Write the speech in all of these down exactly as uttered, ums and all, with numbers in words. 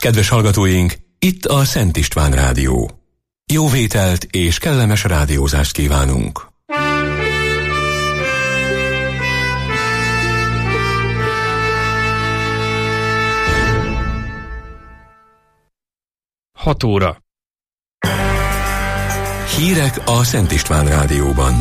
Kedves hallgatóink, itt a Szent István Rádió. Jó vételt és kellemes rádiózást kívánunk! hat óra. Hírek a Szent István Rádióban.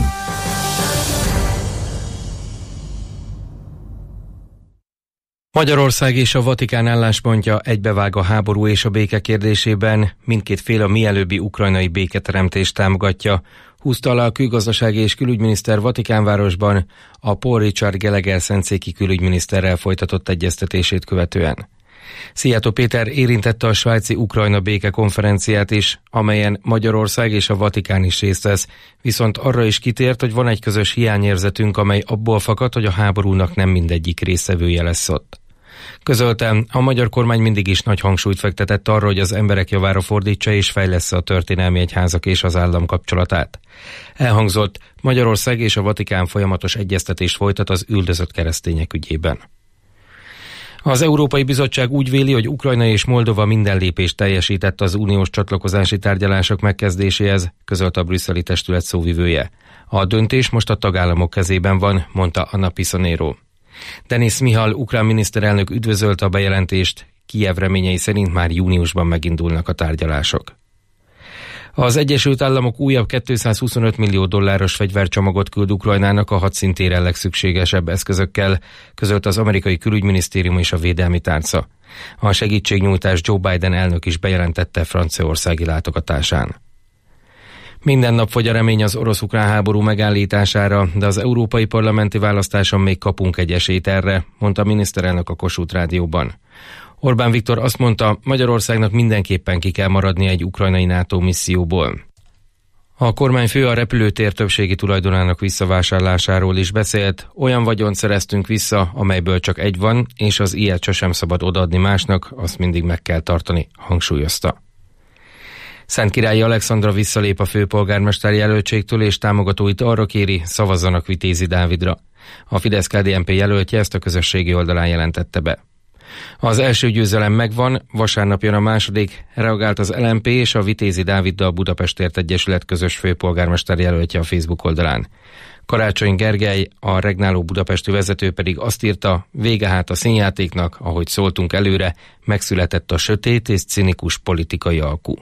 Magyarország és a Vatikán álláspontja egybevág a háború és a béke kérdésében, mindkét fél a mielőbbi ukrajnai béketeremtést támogatja, húzta alá a külgazdasági és külügyminiszter Vatikánvárosban a Paul Richard Gallagher szentszéki külügyminiszterrel folytatott egyeztetését követően. Szijjártó Péter érintette a svájci Ukrajna béke konferenciát is, amelyen Magyarország és a Vatikán is részt vesz, viszont arra is kitért, hogy van egy közös hiányérzetünk, amely abból fakad, hogy a háborúnak nem mindegyik résztvevője lesz ott. Közölte, a magyar kormány mindig is nagy hangsúlyt fektetett arra, hogy az emberek javára fordítsa és fejlessze a történelmi egyházak és az állam kapcsolatát. Elhangzott, Magyarország és a Vatikán folyamatos egyeztetést folytat az üldözött keresztények ügyében. Az Európai Bizottság úgy véli, hogy Ukrajna és Moldova minden lépést teljesített az uniós csatlakozási tárgyalások megkezdéséhez, közölte a brüsszeli testület szóvivője. A döntés most a tagállamok kezében van, mondta Anna Pisonero. Denis Mihal ukrán miniszterelnök üdvözölte a bejelentést, Kijev reményei szerint már júniusban megindulnak a tárgyalások. Az Egyesült Államok újabb kétszázhuszonöt millió dolláros fegyvercsomagot küld Ukrajnának a hadszintéren legszükségesebb eszközökkel, közölte az amerikai külügyminisztérium és a védelmi tárca. A segítségnyújtás Joe Biden elnök is bejelentette franciaországi látogatásán. Minden nap fogy a remény az orosz-ukrán háború megállítására, de az európai parlamenti választáson még kapunk egy esélyt erre, mondta a miniszterelnök a Kossuth Rádióban. Orbán Viktor azt mondta, Magyarországnak mindenképpen ki kell maradnia egy ukrajnai NATO misszióból. A kormányfő a repülőtér többségi tulajdonának visszavásárlásáról is beszélt, olyan vagyont szereztünk vissza, amelyből csak egy van, és az ilyet sosem szabad odaadni másnak, azt mindig meg kell tartani, hangsúlyozta. Szentkirályi Alexandra visszalép a főpolgármester jelöltségtől, és támogatóit arra kéri, szavazzanak Vitézi Dávidra. A Fidesz-ká dé en pé jelöltje ezt a közösségi oldalán jelentette be. Az első győzelem megvan, vasárnap jön a második, reagált az el em pé és a Vitézi Dáviddal Budapestért Egyesület közös főpolgármester jelöltje a Facebook oldalán. Karácsony Gergely, a regnáló budapesti vezető pedig azt írta, vége hát a színjátéknak, ahogy szóltunk előre, megszületett a sötét és cinikus politikai alkú.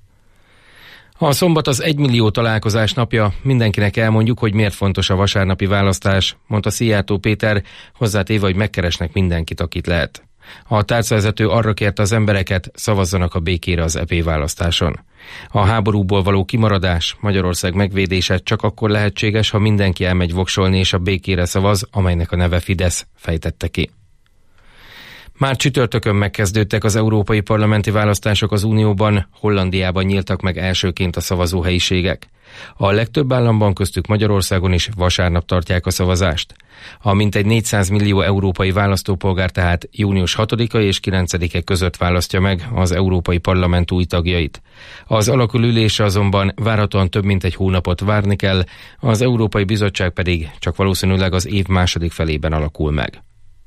A szombat az egymillió találkozás napja, mindenkinek elmondjuk, hogy miért fontos a vasárnapi választás, mondta Szijjártó Péter, hozzátéve, hogy megkeresnek mindenkit, akit lehet. A tárcavezető arra kérte az embereket, szavazzanak a békére az é pé választáson. A háborúból való kimaradás, Magyarország megvédése csak akkor lehetséges, ha mindenki elmegy voksolni és a békére szavaz, amelynek a neve Fidesz, fejtette ki. Már csütörtökön megkezdődtek az európai parlamenti választások az Unióban, Hollandiában nyíltak meg elsőként a szavazóhelyiségek. A legtöbb államban, köztük Magyarországon is vasárnap tartják a szavazást. A mintegy négyszáz millió európai választópolgár tehát június hatodika és kilencedike között választja meg az Európai Parlament új tagjait. Az alakulülésre azonban várhatóan több mint egy hónapot várni kell, az Európai Bizottság pedig csak valószínűleg az év második felében alakul meg.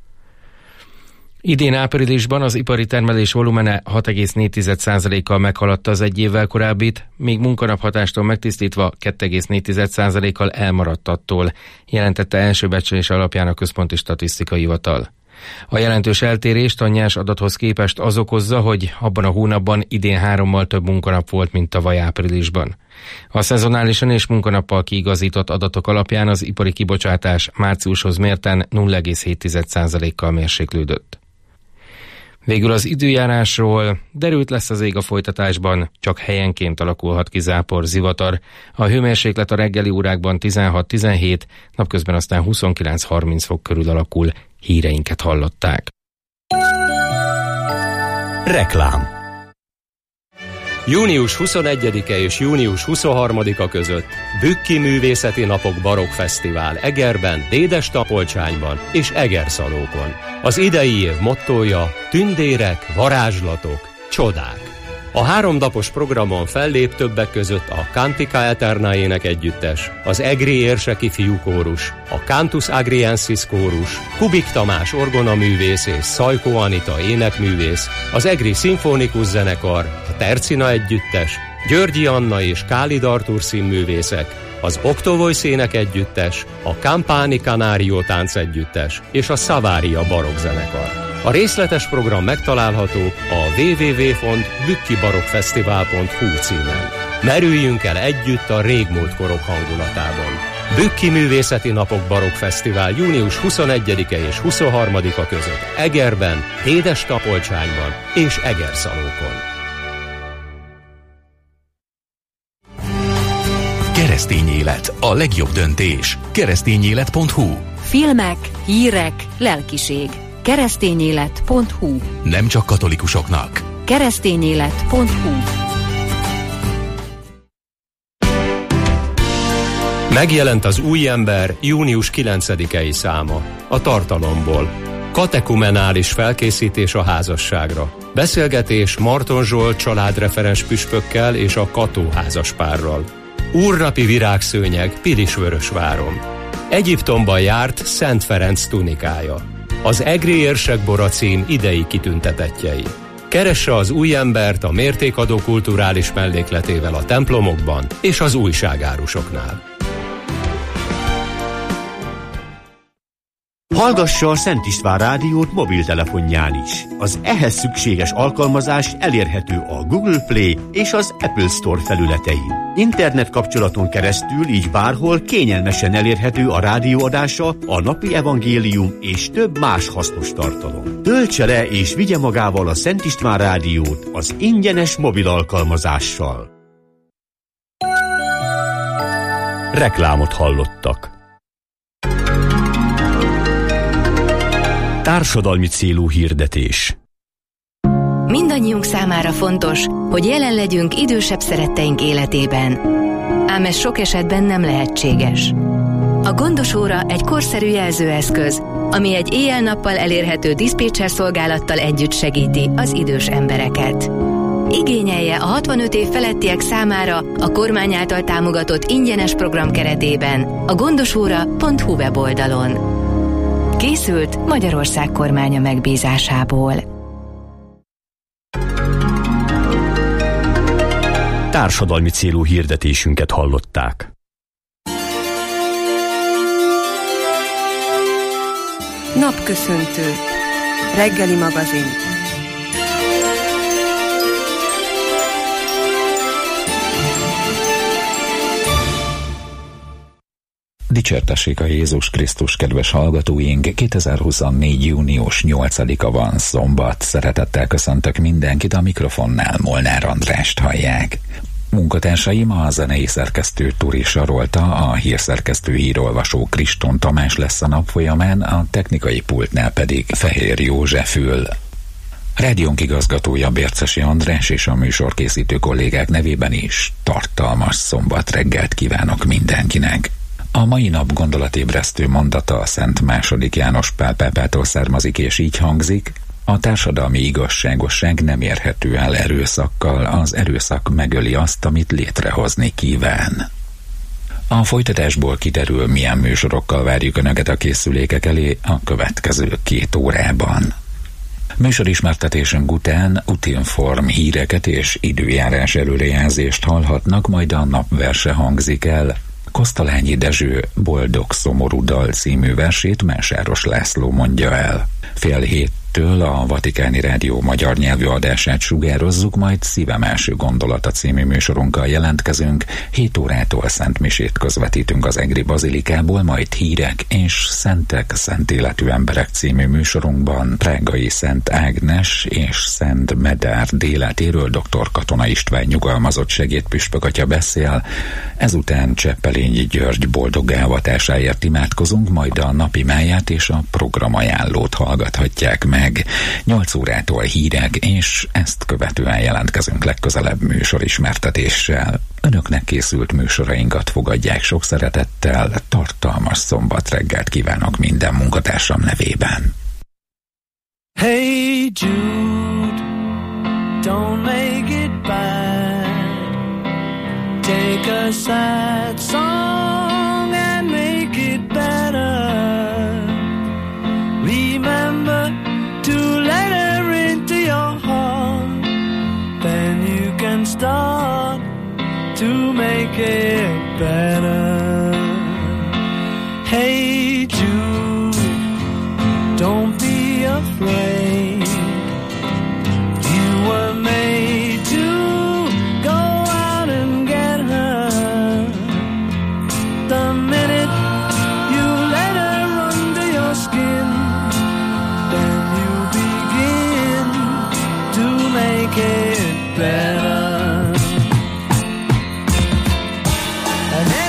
Idén áprilisban az ipari termelés volumene hat egész négy százalékkal meghaladta az egy évvel korábbit, míg munkanaphatástól megtisztítva két egész négy százalékkal elmaradt attól, jelentette első becslés alapján a Központi Statisztikai Hivatal. A jelentős eltérést a nyers adathoz képest az okozza, hogy abban a hónapban idén hárommal több munkanap volt, mint tavaly áprilisban. A szezonálisan és munkanappal kiigazított adatok alapján az ipari kibocsátás márciushoz mérten nulla egész hét százalékkal mérséklődött. Végül az időjárásról: derült lesz az ég a folytatásban, csak helyenként alakulhat ki zápor, zivatar. A hőmérséklet a reggeli órákban tizenhat-tizenhét, napközben aztán huszonkilenc-harminc fok körül alakul. Híreinket hallották. Reklám. június huszonegyedike és június huszonharmadika között Bükki Művészeti Napok Barokk Fesztivál Egerben, Dédes-Tapolcsányban és Egerszalókon. Az idei év mottója: tündérek, varázslatok, csodák. A háromnapos programon fellép többek között a Cantica Eterna énekegyüttes, az Egri érseki fiúkórus, a Cantus Agriensis kórus, Kubik Tamás orgonaművész és Szajkó Anita énekművész, az Egri szimfonikus zenekar, a Tercina együttes, Györgyi Anna és Kálid Artúr színművészek, az Octovoice énekegyüttes, a Campani Canario táncegyüttes és a Savaria barokkzenekar. A részletes program megtalálható a double-u double-u double-u pont bükkibarokkfesztivál pont hu címen. Merüljünk el együtt a régmúlt korok hangulatában. Bükki Művészeti Napok Barokkfesztivál június huszonegyedike és huszonharmadika között Egerben, Dédes-Tapolcsányban és Egerszalókon. Keresztény élet, a legjobb döntés. keresztényélet pont hu. Filmek, hírek, lelkiség. keresztényélet pont hu. Nem csak katolikusoknak. keresztényélet pont hu. Megjelent az Új ember június kilencedikei száma, a Tartalomból. Katekumenális felkészítés a házasságra. Beszélgetés Marton Zsolt családreferens püspökkel és a Kató házaspárral. Úrnapi virágszőnyeg Pilisvörösváron. Egyiptomban járt Szent Ferenc tunikája. Az Egri érsek bora cím idei kitüntetettjei. Keresse az Új embert a mértékadó kulturális mellékletével a templomokban és az újságárusoknál. Hallgassa a Szent István rádiót mobiltelefonján is. Az ehhez szükséges alkalmazás elérhető a Google Play és az Apple Store felületein. Internet kapcsolaton keresztül így bárhol kényelmesen elérhető a rádióadása, a napi evangélium és több más hasznos tartalom. Töltse le és vigye magával a Szent István rádiót az ingyenes mobil alkalmazással. Reklámot hallottak. Társadalmi célú hirdetés. Mindannyiunk számára fontos, hogy jelen legyünk idősebb szeretteink életében. Ám ez sok esetben nem lehetséges. A gondosóra egy korszerű jelzőeszköz, ami egy éjjel-nappal elérhető diszpécser szolgálattal együtt segíti az idős embereket. Igényelje a hatvanöt év felettiek számára a kormány által támogatott ingyenes program keretében a gondosóra pont hu weboldalon. Készült Magyarország kormánya megbízásából. Társadalmi célú hirdetésünket hallották. Napköszöntő. Reggeli magazin. Dicsértessék a Jézus Krisztus, kedves hallgatóink! kétezer-huszonnégy. június nyolcadika van, szombat. Szeretettel köszöntök mindenkit, a mikrofonnál Molnár Andrást hallják. Munkatársaim a zenei szerkesztő Turi Sarolta, a hírszerkesztő hírolvasó Kriston Tamás lesz a nap folyamán, a technikai pultnál pedig Fehér József ül. Rádiónk igazgatója Bércesi András és a műsorkészítő kollégák nevében is tartalmas szombat reggelt kívánok mindenkinek. A mai nap gondolatébresztő mondata a Szent második János Pál pápától származik, és így hangzik: a társadalmi igazságosság nem érhető el erőszakkal, az erőszak megöli azt, amit létrehozni kíván. A folytatásból kiderül, milyen műsorokkal várjuk Önöket a készülékek elé a következő két órában. Műsorismertetésünk után Utinform híreket és időjárás előrejelzést hallhatnak, majd a napverse hangzik el. Kosztolányi Dezső Boldog szomorú dal című versét Másáros László mondja el. Fél héttől a Vatikáni Rádió magyar nyelvű adását sugározzuk, majd Szívem első gondolata című műsorunkkal jelentkezünk. hét órától szentmisét közvetítünk az Egri Bazilikából, majd hírek és Szentek, Szent életű emberek című műsorunkban prágai Szent Ágnes és Szent Medárd életéről dr. Katona István nyugalmazott segédpüspök atya beszél. Ezután Cseppelényi György boldog elvatásáért imádkozunk, majd a napi máját és a programajánlót hallgathatják meg. nyolc órától hírek, és ezt követően jelentkezünk legközelebb műsorismertetéssel. Önöknek készült műsorainkat fogadják sok szeretettel, tartalmas szombat reggelt kívánok minden munkatársam nevében. Hey Jude, don't make it Take a sad song and make it better. Remember to let her into your heart. Then you can start to make it better. Hey Jude, don't be afraid. You were made to go out and get her. The minute you let her under your skin, then you begin to make it better. And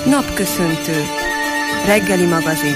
Napköszöntő. Reggeli magazin.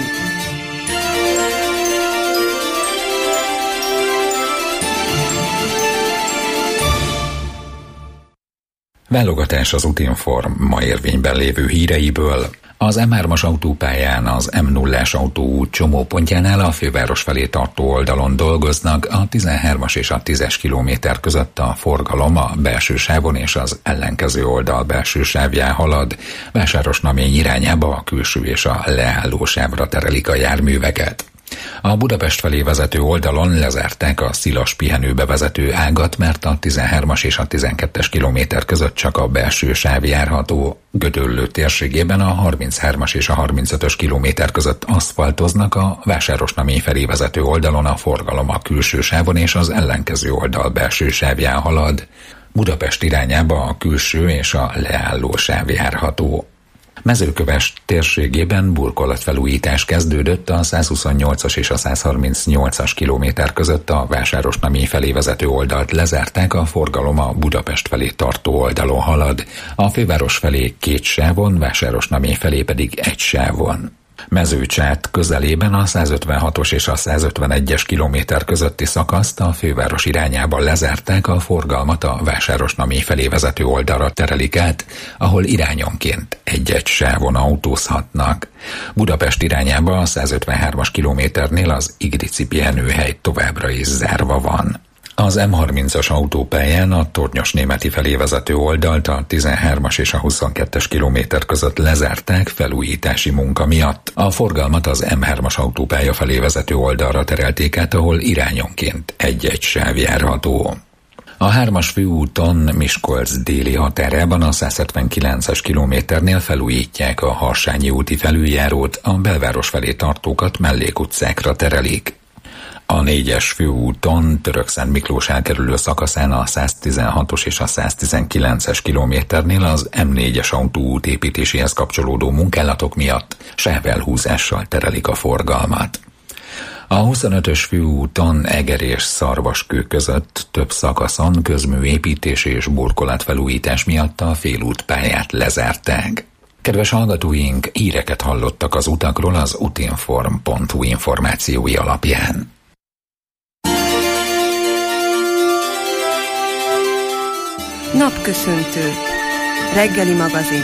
Válogatás az Utinform ma érvényben lévő híreiből. Az em hármas autópályán az em nullás autóút csomópontjánál a főváros felé tartó oldalon dolgoznak, a tizenhármas és a tízes kilométer között a forgalom a belső sávon és az ellenkező oldal belső sávján halad. Vásárosnamény irányába a külső és a leálló sávra terelik a járműveket. A Budapest felé vezető oldalon lezárták a szilas pihenőbe vezető ágat, mert a tizenhármas és a tizenkettes kilométer között csak a belső sáv járható. Gödöllő térségében a harminchármas és a harmincötös kilométer között aszfaltoznak, a Vásárosnamény felé vezető oldalon a forgalom a külső sávon és az ellenkező oldal belső sávján halad. Budapest irányába a külső és a leálló sáv járható. Mezőköves térségében burkolatfelújítás kezdődött, a százhuszonnyolcas és a százharmincnyolcas kilométer között a Vásárosnamény felé vezető oldalt lezárták, a forgalom a Budapest felé tartó oldalon halad, a főváros felé két sávon, Vásárosnamény felé pedig egy sávon. Mezőcsát közelében a százötvenhatos és a százötvenegyes kilométer közötti szakaszt a főváros irányába lezárták, a forgalmat a Vásárosnamény felé vezető oldalra terelik át, ahol irányonként egy-egy sávon autózhatnak. Budapest irányába a százötvenhármas kilométernél az Igrici pihenőhely továbbra is zárva van. Az em harmincas autópályán a Tornyosnémeti felé vezető oldalt a tizenhármas és a huszonkettes kilométer között lezárták felújítási munka miatt. A forgalmat az em hármas autópálya felé vezető oldalra terelték át, ahol irányonként egy-egy sáv járható. A hármas főúton Miskolc déli határában a százhetvenkilences kilométernél felújítják a Harsányi úti felüljárót, a belváros felé tartókat mellékutcákra terelik. A négyes főúton Törökszent Miklós elkerülő szakaszán a száztizenhatos és a száztizenkilences kilométernél az em négyes autóút építéséhez kapcsolódó munkálatok miatt sávelhúzással terelik a forgalmat. A huszonötös főúton Eger és Szarvaskő között több szakaszon közműépítés és burkolatfelújítás miatt a félútpályát lezárták. Kedves hallgatóink, híreket hallottak az utakról az utinform pont hu információi alapján. Napköszöntő. Reggeli magazin.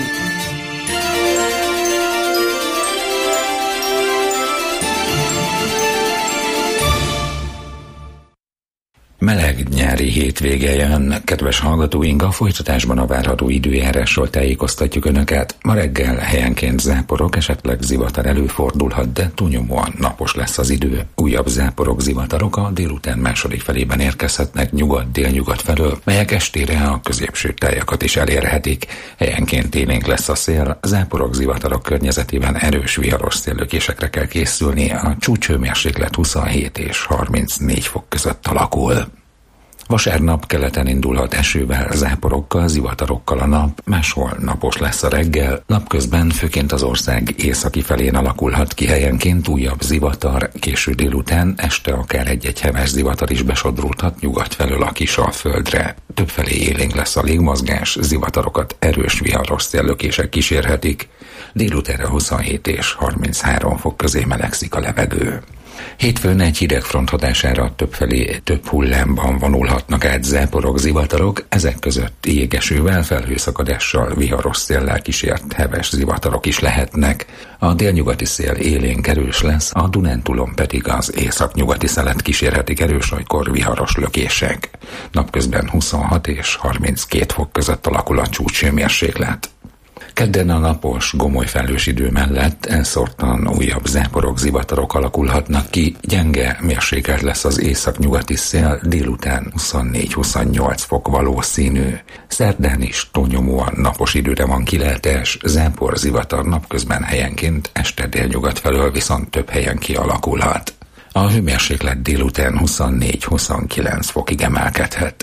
Meleg nyári hétvége jön, kedves hallgatóink, a folytatásban a várható időjárásról tájékoztatjuk Önöket. Ma reggel helyenként záporok, esetleg zivatar előfordulhat, de túlnyomóan napos lesz az idő. Újabb záporok, zivatarok a délután második felében érkezhetnek nyugat-délnyugat felől, melyek estére a középső tájakat is elérhetik. Helyenként élénk lesz a szél, záporok, zivatarok környezetében erős viharos széllökésekre kell készülni, a csúcshőmérséklet huszonhét és harmincnégy fok között alakul. Vasárnap keleten indulhat esővel, záporokkal, zivatarokkal a nap, máshol napos lesz a reggel, napközben főként az ország északi felén alakulhat ki helyenként újabb zivatar, késő délután, este akár egy-egy heves zivatar is besodródhat nyugat felől a Kisalföldre. Többfelé élénk lesz a légmozgás, zivatarokat erős viharos széllökések kísérhetik, délutánra huszonhét és harminchárom fok közé melegszik a levegő. Hétfőn egy hidegfront hatására többfelé több hullámban vonulhatnak át záporok, zivatarok, ezek között jégesővel, felhőszakadással, viharos széllel kísért heves zivatarok is lehetnek. A délnyugati szél élénk erős lesz, a Dunántúlon pedig az északnyugati szelet kísérhetik erős, olykor viharos lökések. Napközben huszonhat és harminckét fok között alakul a csúcshőmérséklet. Kedden a napos, gomoly felhős idő mellett elszórtan újabb záporok, zivatarok alakulhatnak ki, gyenge mérsékelt lesz az északnyugati szél, délután huszonnégy-huszonnyolc fok valószínű. Szerdán is túlnyomóan napos időre van kilátás, zápor, zivatar napközben helyenként, este délnyugat felől viszont több helyen kialakulhat. A hőmérséklet délután huszonnégy-huszonkilenc fokig emelkedhet.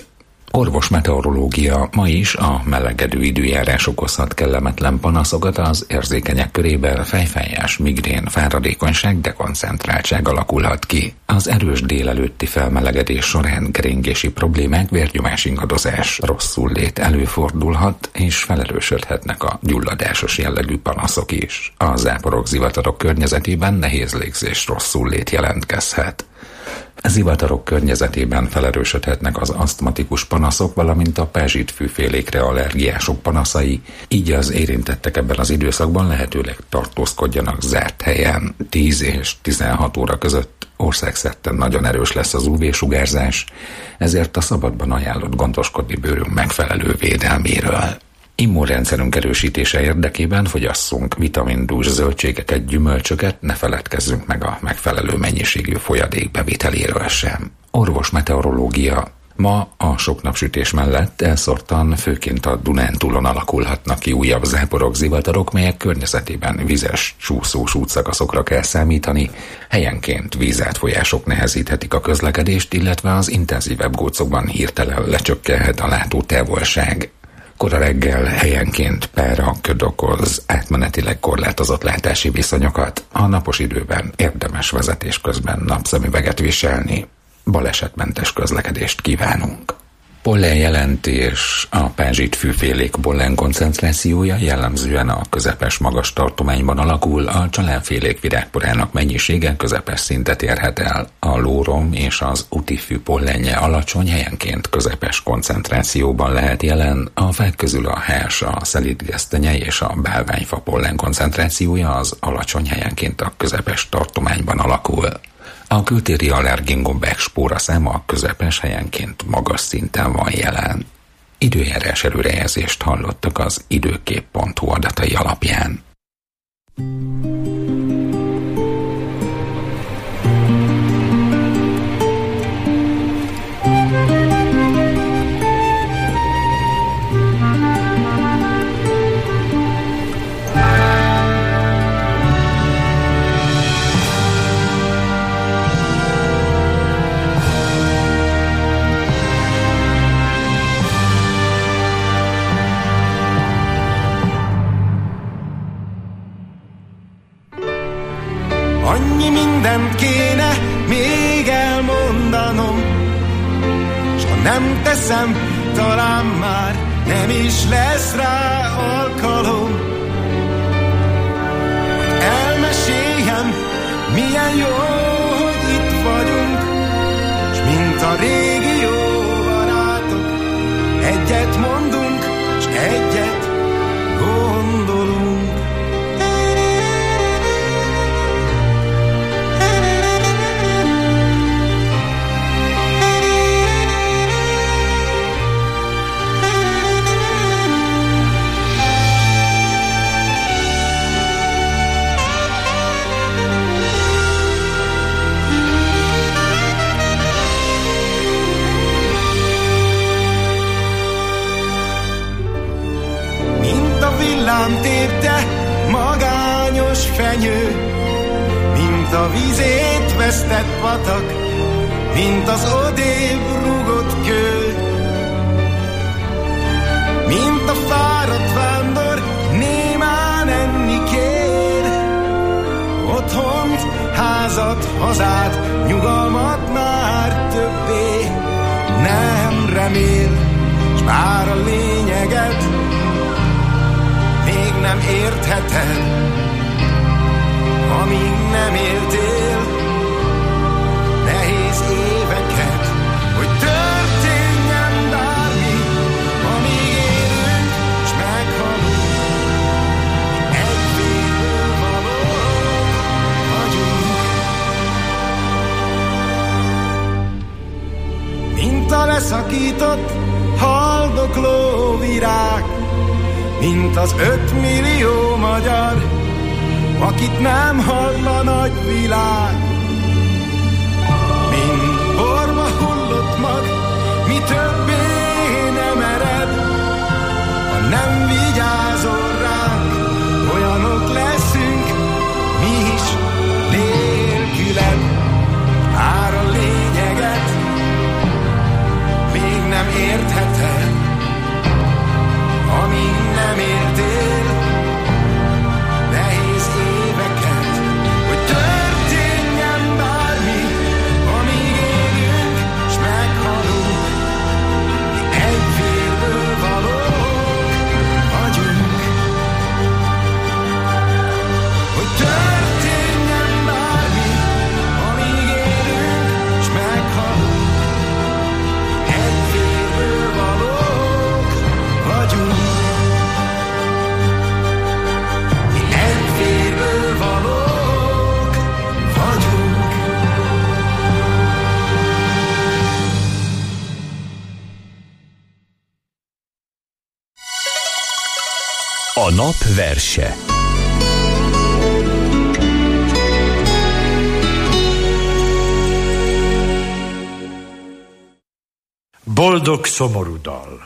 Orvos meteorológia. Ma is a melegedő időjárás okozhat kellemetlen panaszokat az érzékenyek körében, fejfájás, migrén, fáradékonyság, dekoncentráltság alakulhat ki. Az erős délelőtti felmelegedés során keringési problémák, vérnyomás ingadozás, rosszullét előfordulhat, és felerősödhetnek a gyulladásos jellegű panaszok is. A záporok, zivatarok környezetében nehéz légzés, rosszullét jelentkezhet. Zivatarok környezetében felerősödhetnek az asztmatikus panaszok, valamint a pázsitfűfélékre allergiások panaszai, így az érintettek ebben az időszakban lehetőleg tartózkodjanak zárt helyen. tíz és tizenhat óra között országszerte nagyon erős lesz az ú vé-sugárzás, ezért a szabadban ajánlott gondoskodni bőrünk megfelelő védelméről. Immunrendszerünk erősítése érdekében fogyasszunk vitamindús zöldségeket, gyümölcsöket, ne feledkezzünk meg a megfelelő mennyiségű folyadék beviteléről sem. Orvos meteorológia. Ma a sok napsütés mellett elszórtan főként a Dunántúlon alakulhatnak ki újabb záporok, zivatarok, melyek környezetében vizes, csúszós útszakaszokra kell számítani, helyenként vízátfolyások nehezíthetik a közlekedést, illetve az intenzívebb gócokban hirtelen lecsökkenhet a látótávolság. Kora reggel helyenként pára, köd okoz átmenetileg korlátozott látási viszonyokat. A napos időben érdemes vezetés közben napszemüveget viselni. Balesetmentes közlekedést kívánunk. Pollen jelentés. A pázsitfűfélék pollen koncentrációja jellemzően a közepes magas tartományban alakul, a csalánfélék virágporának mennyisége közepes szintet érhet el. A lórom és az utifű pollenje alacsony, helyenként közepes koncentrációban lehet jelen. A fák közül a hás, a szelídgesztenye és a bálványfa pollen koncentrációja az alacsony, helyenként a közepes tartományban alakul. A kültéri allergéngombák spóraszáma közepes, helyenként magas szinten van jelen. Időjárás előrejelzést hallottak az időkép pont hu adatai alapján. Annyi mindent kéne még elmondanom, s ha nem teszem, talán már nem is lesz rá alkalom. Elmeséljem, milyen jó, hogy itt vagyunk, s mint a régi jó barátok, egyet mondunk, s egyet gondolunk. Villám tépte magányos fenyő, mint a vízét vesztett patak, mint az odébb rúgott kő. Mint a fáradt vándor némán enni kér, otthont, házat, hazát, nyugalmat már többé nem remél, s bár a lényeget még nem értheted, amíg nem éltél nehéz éveket, hogy történjen bármi, amíg élünk, s meghalunk, egy vérből valók vagyunk. Mint a leszakított, haldokló virág, mint az ötmillió magyar, akit nem hall a nagyvilág. Mint borba hullott mag, mi többé nem ered, ha nem vigyázol ránk, olyanok leszünk mi is nélküled. Bár a lényeget még nem érthet, A nap verse. Boldog szomorú dal.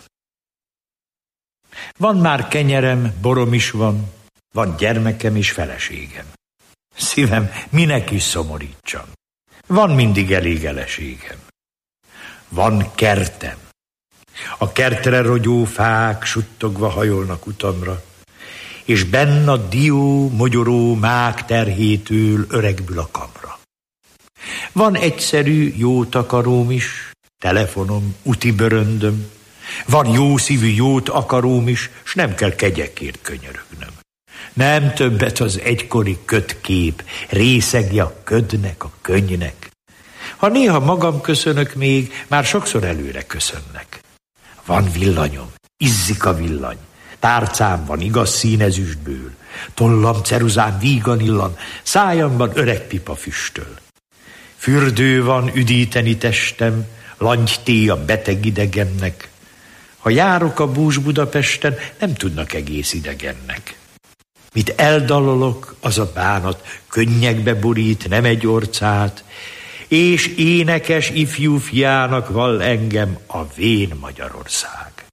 Van már kenyerem, borom is van, van gyermekem és feleségem. Szívem, minek is szomorítsam. Van mindig elég eleségem. Van kertem. A kertre rogyó fák suttogva hajolnak utamra, és benn a dió, mogyoró mák terhétől öregbül a kamra. Van egyszerű jó takaróm is, telefonom, úti bőröndöm. Van jó szívű jót akaróm is, s nem kell kegyekért könyörögnöm. Nem többet az egykori kötkép, részegje a ködnek, a könnynek. Ha néha magam köszönök még, már sokszor előre köszönnek. Van villanyom, izzik a villany, tárcám van igaz színezüstből, tollam ceruzám vígan illan, szájamban öreg pipa füstöl. Fürdő van üdíteni testem, langyté a beteg idegennek. Ha járok a bús Budapesten, nem tudnak egész idegennek. Mit eldalolok, az a bánat könnyekbe borít, nem egy orcát, és énekes ifjú fiának vall engem a vén Magyarország.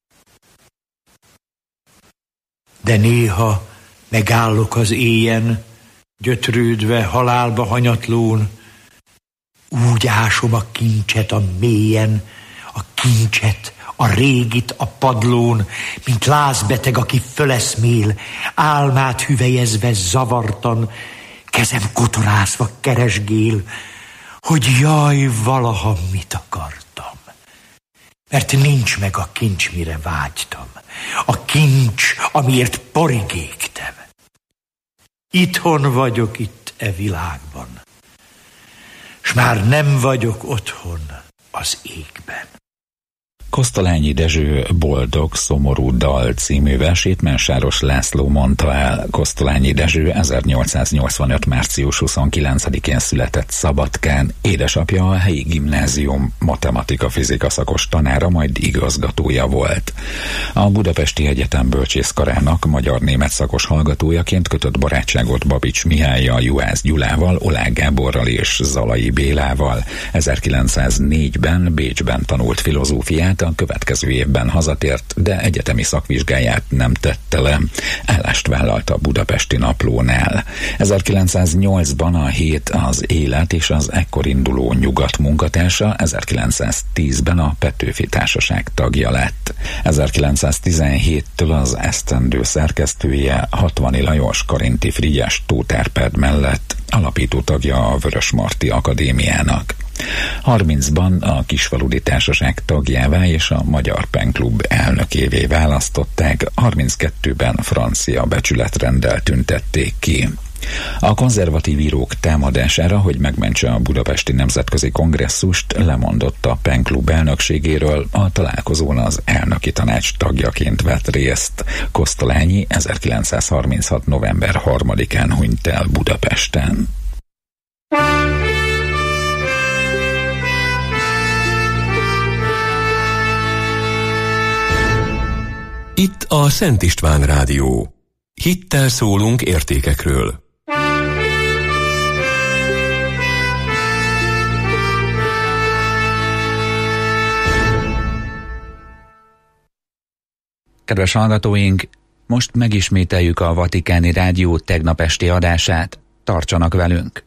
De néha megállok az éjen, gyötrődve, halálba hanyatlón, úgy ásom a kincset a mélyen, a kincset, a régit a padlón, mint lázbeteg, aki föleszmél, álmát hüvelyezve zavartan, kezem kotorászva keresgél, hogy jaj, valaha mit akartam. Mert nincs meg a kincs, mire vágytam, a kincs, amiért porig égtem. Itthon vagyok itt e világban, s már nem vagyok otthon az égben. Kosztolányi Dezső Boldog szomorú dal című versét Mensáros László mondta el. Kosztolányi Dezső ezernyolcszáznyolcvanöt március huszonkilencedikén született Szabadkán. Édesapja a helyi gimnázium matematika-fizika szakos tanára, majd igazgatója volt. A Budapesti Egyetem bölcsészkarának magyar-német szakos hallgatójaként kötött barátságot Babics Mihállyal, Juhász Gyulával, Oláh Gáborral és Zalai Bélával. ezerkilencszáznégyben Bécsben tanult filozófiát, a következő évben hazatért, de egyetemi szakvizsgáját nem tette le. Állást vállalt a Budapesti Naplónál. ezerkilencszáznyolcban a Hét, az Élet és az ekkor induló Nyugat munkatársa, ezerkilencszáztízben a Petőfi Társaság tagja lett. ezerkilencszáztizenhéttől az esztendő szerkesztője, Hatvani Lajos, Karinti Frigyes, Tóth Árpád mellett alapító tagja a Vörösmarty Akadémiának. harmincban a Kisfaludy Társaság tagjává és a Magyar Penklub elnökévé választották, harminckettőben francia becsületrenddel tüntették ki. A konzervatív írók támadására, hogy megmentse a Budapesti Nemzetközi Kongresszust, lemondott a Penklub elnökségéről, a találkozón az elnöki tanács tagjaként vett részt. Kosztolányi ezerkilencszázharminchat november harmadikán hunyt el Budapesten. Itt a Szent István Rádió. Hittel szólunk értékekről. Kedves hallgatóink, most megismételjük a Vatikáni Rádió tegnap esti adását. Tartsanak velünk!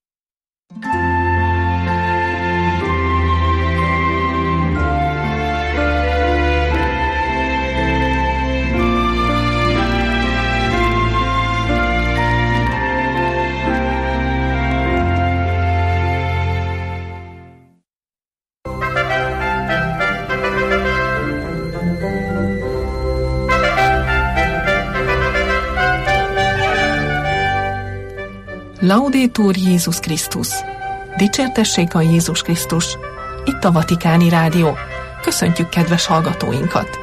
Laudetur Jézus Krisztus! Dicsértessék a Jézus Krisztus! Itt a Vatikáni Rádió. Köszöntjük kedves hallgatóinkat!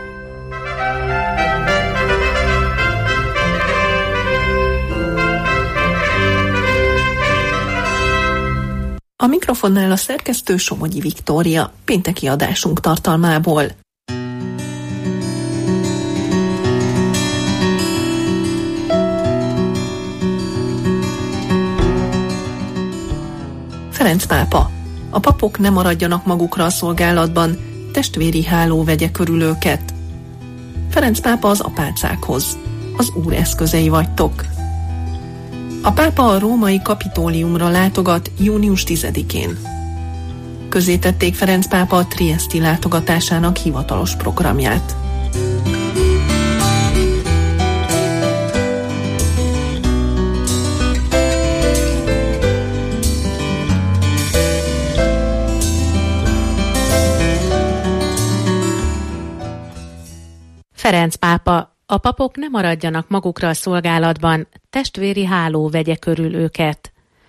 A mikrofonnál a szerkesztő Somogyi Viktória, pénteki adásunk tartalmából. Ferenc pápa. A papok ne maradjanak magukra a szolgálatban, testvéri háló vegye körül őket. Ferenc pápa az apácákhoz. Az Úr eszközei vagytok. A pápa a római Kapitóliumra látogat június tizedikén. Közzétették Ferenc pápa a trieszti látogatásának hivatalos programját. Ferenc pápa. A papok ne maradjanak magukra a szolgálatban, testvéri háló vegye körül őket.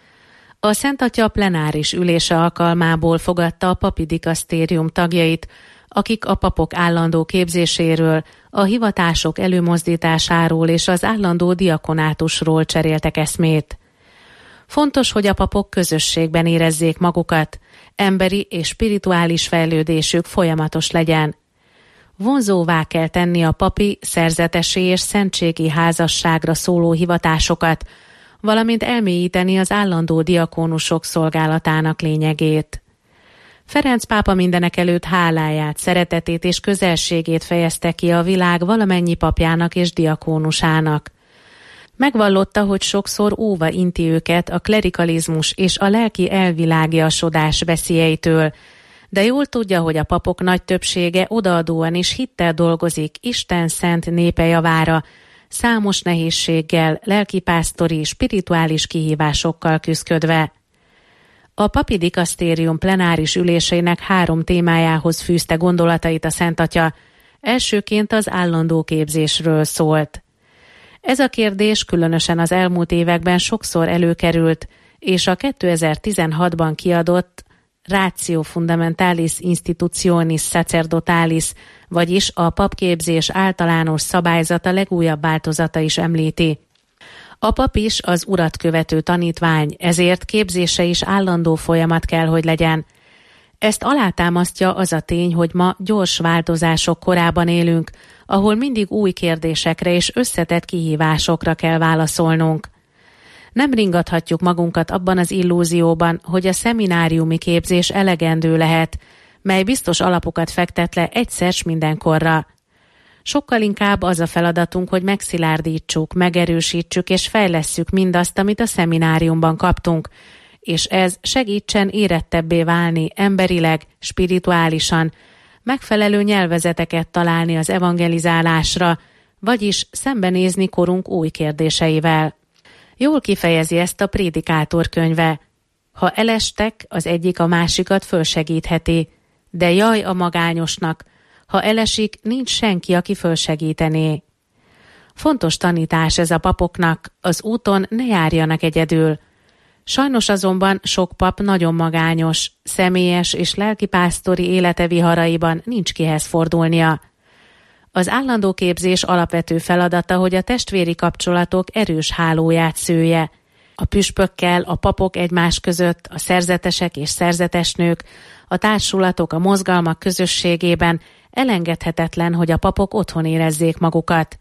A Szent Atya plenáris ülése alkalmából fogadta a papi dikasztérium tagjait, akik a papok állandó képzéséről, a hivatások előmozdításáról és az állandó diakonátusról cseréltek eszmét. Fontos, hogy a papok közösségben érezzék magukat, emberi és spirituális fejlődésük folyamatos legyen. Vonzóvá kell tenni a papi, szerzetesi és szentségi házasságra szóló hivatásokat, valamint elmélyíteni az állandó diakónusok szolgálatának lényegét. Ferenc pápa mindenekelőtt háláját, szeretetét és közelségét fejezte ki a világ valamennyi papjának és diakónusának. Megvallotta, hogy sokszor óva inti őket a klerikalizmus és a lelki elvilágiasodás veszélyeitől, de jól tudja, hogy a papok nagy többsége odaadóan és hittel dolgozik Isten szent népe javára, számos nehézséggel, lelkipásztori, spirituális kihívásokkal küszködve. A papi dikasztérium plenáris ülésének három témájához fűzte gondolatait a Szent Atya, elsőként az állandó képzésről szólt. Ez a kérdés különösen az elmúlt években sokszor előkerült, és a kétezer-tizenhatban kiadott Ratio Fundamentalis Institutionis Sacerdotalis, vagyis a papképzés általános szabályzata legújabb változata is említi. A pap is az urat követő tanítvány, ezért képzése is állandó folyamat kell, hogy legyen. Ezt alátámasztja az a tény, hogy ma gyors változások korában élünk, ahol mindig új kérdésekre és összetett kihívásokra kell válaszolnunk. Nem ringathatjuk magunkat abban az illúzióban, hogy a szemináriumi képzés elegendő lehet, mely biztos alapokat fektet le egyszer s mindenkorra. Sokkal inkább az a feladatunk, hogy megszilárdítsuk, megerősítsük és fejlesszük mindazt, amit a szemináriumban kaptunk, és ez segítsen érettebbé válni emberileg, spirituálisan, megfelelő nyelvezeteket találni az evangelizálásra, vagyis szembenézni korunk új kérdéseivel. Jól kifejezi ezt a Prédikátor könyve. Ha elestek, az egyik a másikat fölsegítheti, de jaj a magányosnak, ha elesik, nincs senki, aki fölsegítené. Fontos tanítás ez a papoknak, az úton ne járjanak egyedül. Sajnos azonban sok pap nagyon magányos, személyes és lelkipásztori élete viharaiban nincs kihez fordulnia. Az állandó képzés alapvető feladata, hogy a testvéri kapcsolatok erős hálóját szője. A püspökkel, a papok egymás között, a szerzetesek és szerzetesnők, a társulatok, a mozgalmak közösségében elengedhetetlen, hogy a papok otthon érezzék magukat.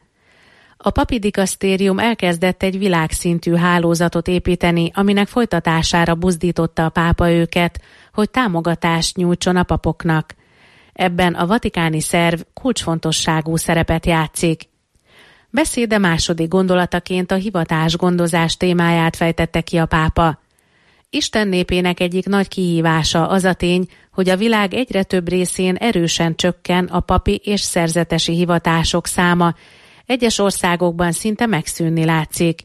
A papi dikasztérium elkezdett egy világszintű hálózatot építeni, aminek folytatására buzdította a pápa őket, hogy támogatást nyújtson a papoknak. Ebben a vatikáni szerv kulcsfontosságú szerepet játszik. Beszéde második gondolataként a hivatásgondozás témáját fejtette ki a pápa. Isten népének egyik nagy kihívása az a tény, hogy a világ egyre több részén erősen csökken a papi és szerzetesi hivatások száma, egyes országokban szinte megszűnni látszik.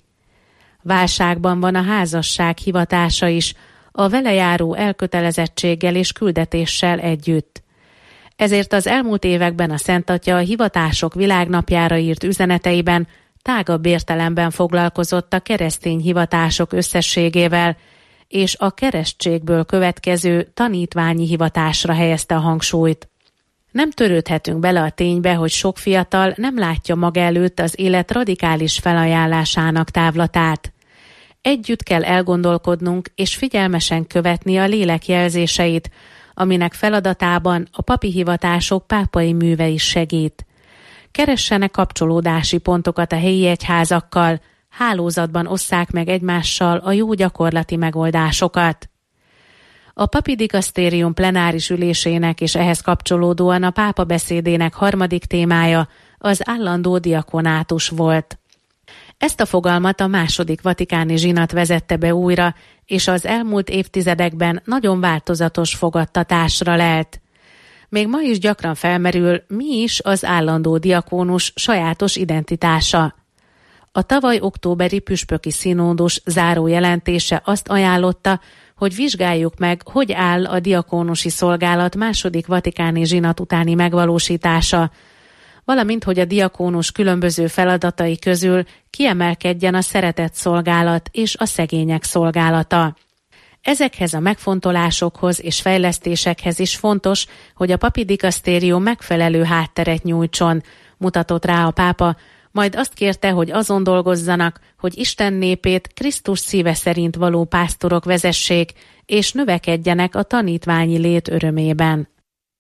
Válságban van a házasság hivatása is, a vele járó elkötelezettséggel és küldetéssel együtt. Ezért az elmúlt években a Szent Atya a hivatások világnapjára írt üzeneteiben tágabb értelemben foglalkozott a keresztény hivatások összességével, és a keresztségből következő tanítványi hivatásra helyezte a hangsúlyt. Nem törődhetünk bele a ténybe, hogy sok fiatal nem látja maga előtt az élet radikális felajánlásának távlatát. Együtt kell elgondolkodnunk és figyelmesen követni a lélek jelzéseit, aminek feladatában a papi hivatások pápai műve is segít. Keressenek kapcsolódási pontokat a helyi egyházakkal, hálózatban osszák meg egymással a jó gyakorlati megoldásokat. A papi dikasztérium plenáris ülésének és ehhez kapcsolódóan a pápa beszédének harmadik témája az állandó diakonátus volt. Ezt a fogalmat a második vatikáni zsinat vezette be újra, és az elmúlt évtizedekben nagyon változatos fogadtatásra lelt. Még ma is gyakran felmerül, mi is az állandó diakónus sajátos identitása. A tavaly októberi püspöki színódus záró jelentése azt ajánlotta, hogy vizsgáljuk meg, hogy áll a diakónusi szolgálat második vatikáni zsinat utáni megvalósítása, valamint hogy a diakónus különböző feladatai közül kiemelkedjen a szeretett szolgálat és a szegények szolgálata. Ezekhez a megfontolásokhoz és fejlesztésekhez is fontos, hogy a papi dikasztérium megfelelő hátteret nyújtson, mutatott rá a pápa, majd azt kérte, hogy azon dolgozzanak, hogy Isten népét Krisztus szíve szerint való pásztorok vezessék, és növekedjenek a tanítványi lét örömében.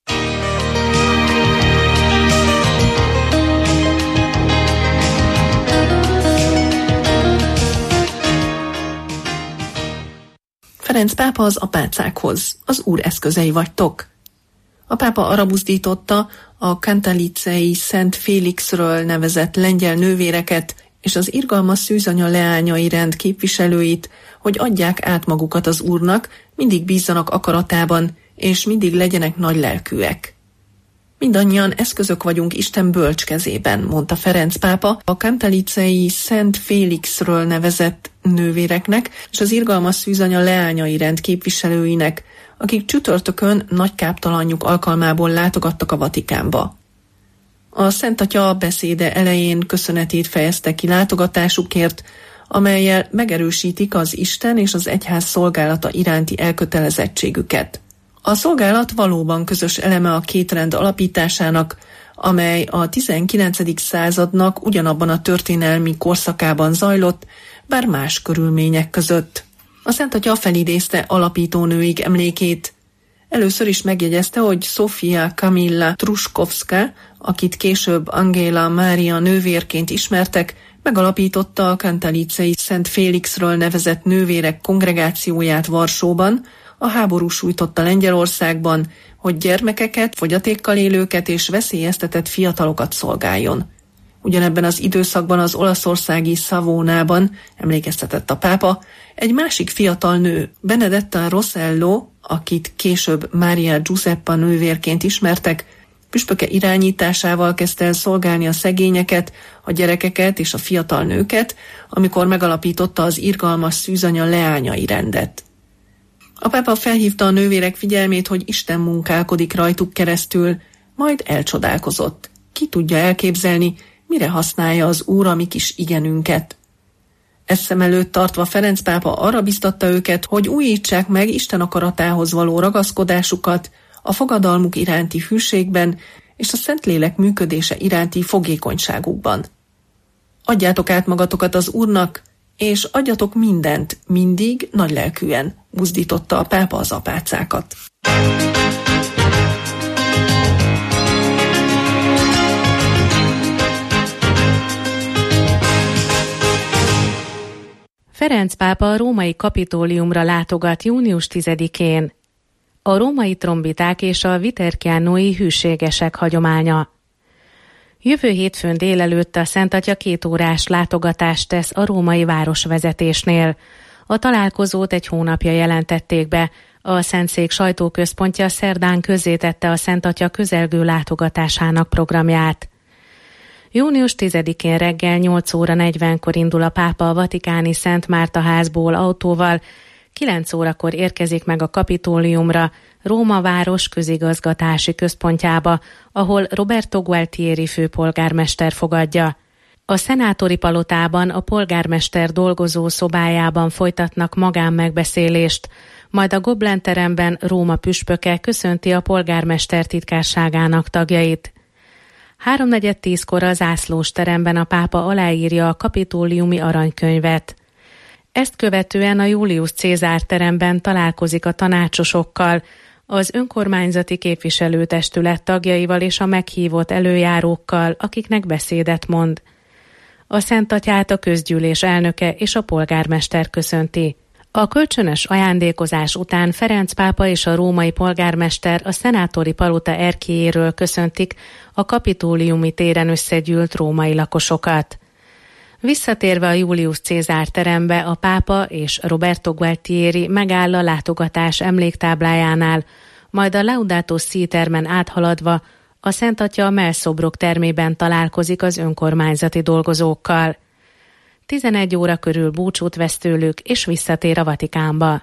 Ferenc pápa az apácákhoz, az Úr eszközei vagytok. A pápa arra buzdította a Cantalicei Szent Félixről nevezett lengyel nővéreket és az irgalmas szűzanya leányai rend képviselőit, hogy adják át magukat az Úrnak, mindig bízzanak akaratában, és mindig legyenek nagy lelkűek. Mindannyian eszközök vagyunk Isten bölcs kezében, mondta Ferenc pápa a Cantalicei Szent Félixről nevezett nővéreknek és az irgalmas szűzanya leányai rend képviselőinek, akik csütörtökön nagykáptalanjuk alkalmából látogattak a Vatikánba. A Szent Atya beszéde elején köszönetét fejezte ki látogatásukért, amellyel megerősítik az Isten és az egyház szolgálata iránti elkötelezettségüket. A szolgálat valóban közös eleme a két rend alapításának, amely a tizenkilencedik századnak ugyanabban a történelmi korszakában zajlott, bár más körülmények között. A Szent Atya felidézte alapítónőik emlékét. Először is megjegyezte, hogy Sofia Kamilla Truskowska, akit később Angéla Mária nővérként ismertek, megalapította a Cantalicei Szent Félixről nevezett nővérek kongregációját Varsóban, a háború sújtotta Lengyelországban, hogy gyermekeket, fogyatékkal élőket és veszélyeztetett fiatalokat szolgáljon. Ugyanebben az időszakban az olaszországi Savonában, emlékeztetett a pápa, egy másik fiatal nő, Benedetta Rossello, akit később Mária Giuseppa nővérként ismertek, püspöke irányításával kezdte el szolgálni a szegényeket, a gyerekeket és a fiatal nőket, amikor megalapította az irgalmas szűzanya leányai rendet. A pápa felhívta a nővérek figyelmét, hogy Isten munkálkodik rajtuk keresztül, majd elcsodálkozott. Ki tudja elképzelni, mire használja az Úr a mi kis igenünket. Ezt szem előtt tartva Ferenc pápa arra biztatta őket, hogy újítsák meg Isten akaratához való ragaszkodásukat, a fogadalmuk iránti hűségben és a Szentlélek működése iránti fogékonyságukban. Adjátok át magatokat az Úrnak, és adjatok mindent, mindig nagylelkűen, buzdította a pápa az apácákat. Ferenc pápa a római Kapitóliumra látogat június tizedikén. A római trombiták és a viterkiánói hűségesek hagyománya. Jövő hétfőn délelőtt a Szent Atya két órás látogatást tesz a római városvezetésnél. A találkozót egy hónapja jelentették be. A Szentszék sajtóközpontja szerdán közzétette a Szent Atya közelgő látogatásának programját. június tizedikén reggel nyolc óra negyvenkor indul a pápa a vatikáni Szent Márta házból autóval, kilenc órakor érkezik meg a Kapitóliumra, Róma város közigazgatási központjába, ahol Roberto Gualtieri főpolgármester fogadja. A szenátori palotában a polgármester dolgozó szobájában folytatnak magánmegbeszélést, majd a Goblen teremben Róma püspöke köszönti a polgármester titkárságának tagjait. Háromnegyed tízkor a zászlós teremben a pápa aláírja a kapitóliumi aranykönyvet. Ezt követően a Julius Cézár teremben találkozik a tanácsosokkal, az önkormányzati képviselőtestület tagjaival és a meghívott előjárókkal, akiknek beszédet mond. A Szent Atyát a közgyűlés elnöke és a polgármester köszönti. A kölcsönös ajándékozás után Ferenc pápa és a római polgármester a szenátori palota erkélyéről köszöntik a Kapitóliumi téren összegyűlt római lakosokat. Visszatérve a Julius Cézár terembe, a pápa és Roberto Gualtieri megáll a látogatás emléktáblájánál, majd a Laudato Si termen áthaladva a Szent Atya mellszobrok termében találkozik az önkormányzati dolgozókkal. tizenegy óra körül búcsút vesz tőlük, és visszatér a Vatikánba.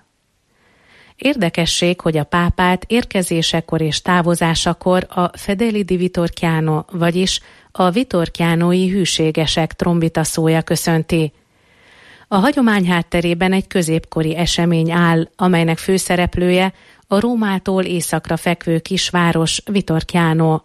Érdekesség, hogy a pápát érkezésekor és távozásakor a Fedeli di Vitorchiano, vagyis a vitorchianói hűségesek trombita szója köszönti. A hagyomány hátterében egy középkori esemény áll, amelynek főszereplője a Rómától északra fekvő kisváros Vitorchiano.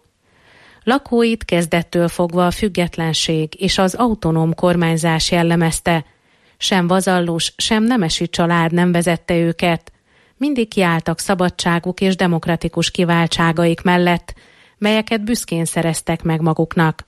Lakóit kezdettől fogva a függetlenség és az autonóm kormányzás jellemezte. Sem vazallus, sem nemesi család nem vezette őket. Mindig kiálltak szabadságuk és demokratikus kiváltságaik mellett, melyeket büszkén szereztek meg maguknak.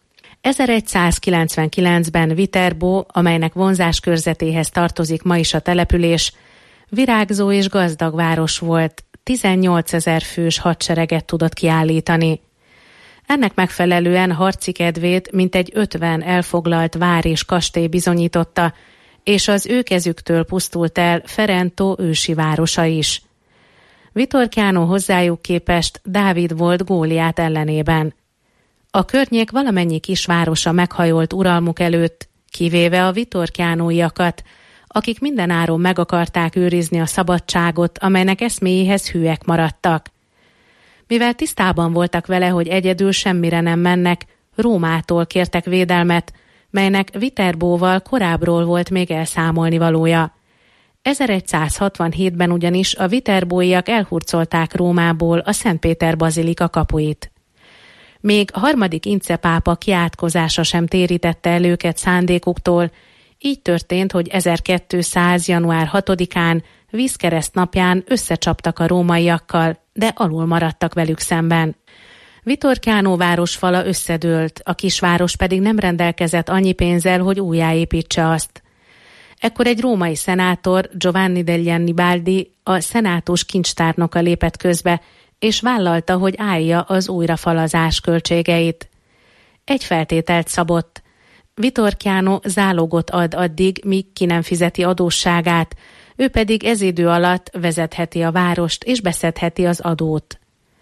ezeregyszázkilencvenkilencben Viterbo, amelynek vonzás körzetéhez tartozik ma is a település, virágzó és gazdag város volt, tizennyolcezer fős hadsereget tudott kiállítani. Ennek megfelelően harci kedvét mintegy ötven elfoglalt vár és kastély bizonyította, és az ő kezüktől pusztult el Ferento ősi városa is. Vitorchiano hozzájuk képest Dávid volt Góliát ellenében. A környék valamennyi kisvárosa meghajolt uralmuk előtt, kivéve a vitorchianóiakat, akik mindenáron meg akarták őrizni a szabadságot, amelynek eszméjéhez hűek maradtak. Mivel tisztában voltak vele, hogy egyedül semmire nem mennek, Rómától kértek védelmet, melynek Viterbóval korábbról volt még elszámolni valója. ezeregyszázhatvanhétben ugyanis a viterbóiak elhurcolták Rómából a Szent Péter bazilika kapuit. Még a harmadik Ince pápa kiátkozása sem térítette el őket szándékuktól, így történt, hogy ezerkétszáz. január hatodikán vízkereszt napján összecsaptak a rómaiakkal, de alul maradtak velük szemben. Vitorchiano városfala összedőlt, a kisváros pedig nem rendelkezett annyi pénzzel, hogy újjáépítse azt. Ekkor egy római szenátor, Giovanni degli Annibaldi, a szenátus kincstárnoka lépett közbe, és vállalta, hogy állja az újrafalazás költségeit. Egy feltételt szabott. Vitorchiano zálogot ad addig, míg ki nem fizeti adósságát, ő pedig ez idő alatt vezetheti a várost és beszedheti az adót.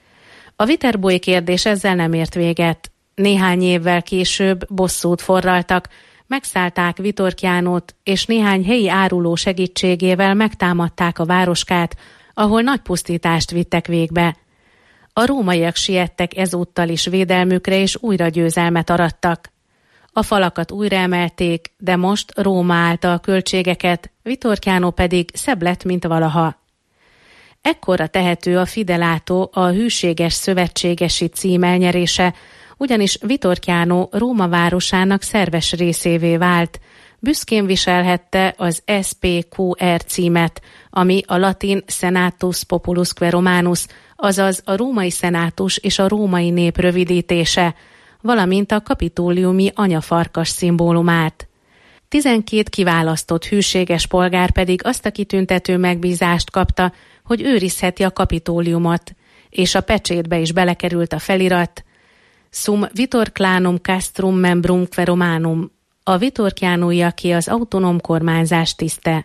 A viterbói kérdés ezzel nem ért véget. Néhány évvel később bosszút forraltak, megszállták Vitorchianót, és néhány helyi áruló segítségével megtámadták a városkát, ahol nagy pusztítást vittek végbe. A rómaiak siettek ezúttal is védelmükre, és újra győzelmet arattak. A falakat újra emelték, de most Róma állta a költségeket, Vitorchiano pedig szebb lett, mint valaha. Ekkorra tehető a Fidelato, a hűséges szövetségesi cím elnyerése, ugyanis Vitorchiano Róma városának szerves részévé vált. Büszkén viselhette az es pé kú er címet, ami a latin Senatus Populusque Romanus, azaz a római szenátus és a római nép rövidítése, valamint a kapitóliumi anyafarkas szimbólumát. Tizenkét kiválasztott hűséges polgár pedig azt a kitüntető megbízást kapta, hogy őrizheti a kapitóliumot, és a pecsétbe is belekerült a felirat: Sum Vitorclanum castrum membrumque Romanum, a vitorchianóiaké az autonóm kormányzás tiszte.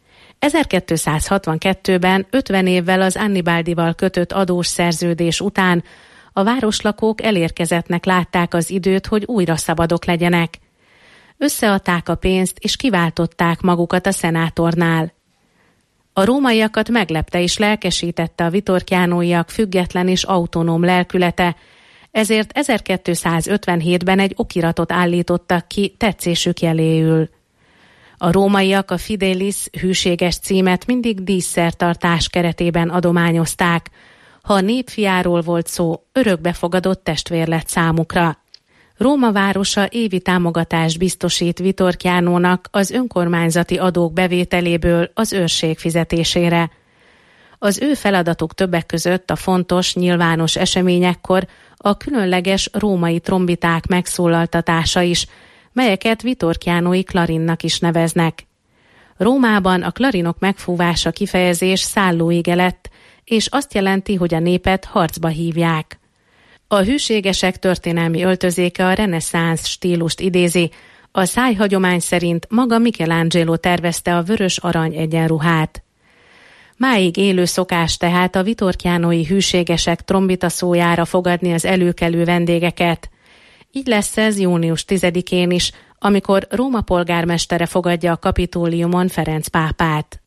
ezerkétszázhatvankettőben, ötven évvel az Annibaldival kötött adós szerződés után a városlakók elérkezettnek látták az időt, hogy újra szabadok legyenek. Összeadták a pénzt, és kiváltották magukat a szenátornál. A rómaiakat meglepte és lelkesítette a vitorchianóiak független és autonóm lelkülete, ezért ezerkétszázötvenhétben egy okiratot állítottak ki tetszésük jeléül. A rómaiak a Fidelis hűséges címet mindig díszszertartás keretében adományozták. Ha a népfiáról volt szó, örökbefogadott testvér lett számukra. Róma városa évi támogatást biztosít Vitorchianónak az önkormányzati adók bevételéből az őrség fizetésére. Az ő feladatuk többek között a fontos, nyilvános eseményekkor a különleges római trombiták megszólaltatása is, melyeket vitorchianói klarinnak is neveznek. Rómában a klarinok megfúvása kifejezés szállóige lett, és azt jelenti, hogy a népet harcba hívják. A hűségesek történelmi öltözéke a reneszánsz stílust idézi, a szájhagyomány szerint maga Michelangelo tervezte a vörös-arany egyenruhát. Máig élő szokás tehát a vitorkiánói hűségesek trombita szójára fogadni az előkelő vendégeket. Így lesz ez június tizedikén is, amikor Róma polgármestere fogadja a Kapitóliumon Ferenc pápát.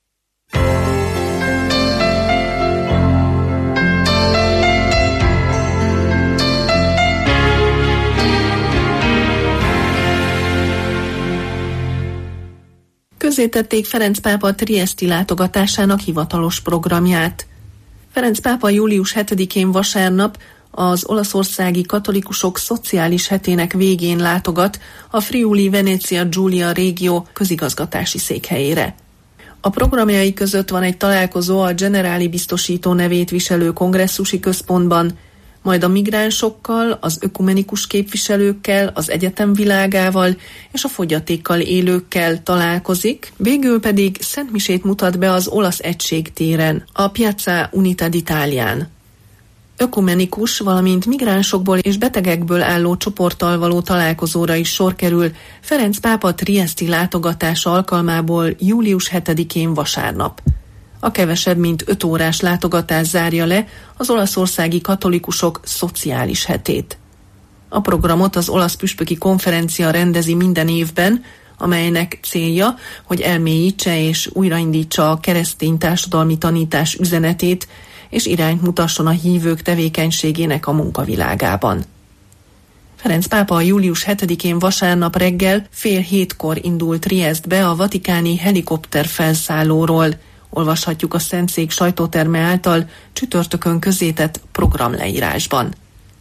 Közzétették Ferenc pápa trieszti látogatásának hivatalos programját. Ferenc pápa július hetedikén vasárnap az olaszországi katolikusok szociális hetének végén látogat a Friuli Venezia Giulia régió közigazgatási székhelyére. A programjai között van egy találkozó a Generáli biztosító nevét viselő kongresszusi központban, majd a migránsokkal, az ökumenikus képviselőkkel, az egyetem világával és a fogyatékkal élőkkel találkozik, végül pedig szentmisét mutat be az olasz egység téren, a Piazza Unità d'Italián. Ökumenikus, valamint migránsokból és betegekből álló csoporttal való találkozóra is sor kerül Ferenc pápa trieszti látogatása alkalmából július hetedikén vasárnap. A kevesebb mint öt órás látogatás zárja le az olaszországi katolikusok szociális hetét. A programot az olasz püspöki konferencia rendezi minden évben, amelynek célja, hogy elmélyítse és újraindítsa a keresztény társadalmi tanítás üzenetét, és irányt mutasson a hívők tevékenységének a munkavilágában. Ferenc pápa a július hetedikén vasárnap reggel fél hétkor indult Triesztbe a vatikáni helikopter felszállóról, olvashatjuk a Szentszék sajtóterme által csütörtökön közzétett programleírásban.